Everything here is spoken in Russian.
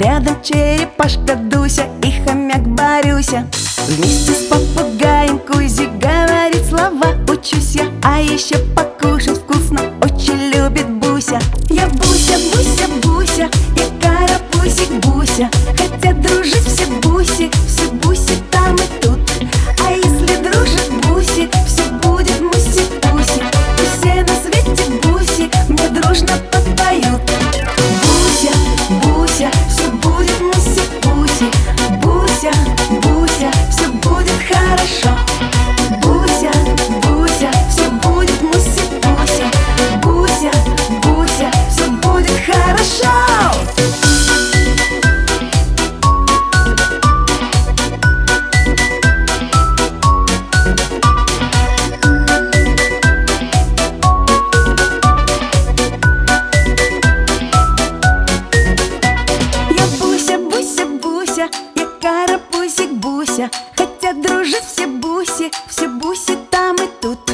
рядом черепашка Дуся и хомяк Борюся. Вместе с попугаем Кузей говорит слова учусь я, а еще покушать вкусно очень любит Буся. Я Буся, Буся, Буся, я карапузик Буся, хотя дружить все буси там и тут. А если дружит буси, все будет муси-пуси, и все на свете буси мне дружно подпоют. Буся, Буся, все будет муси-пуси, Буся, Буся, все будет хорошо. Буся, Буся, все будет муси-пуси, Буся, Буся, все будет хорошо. Я карапузик Буся, хотя дружат все буси там и тут.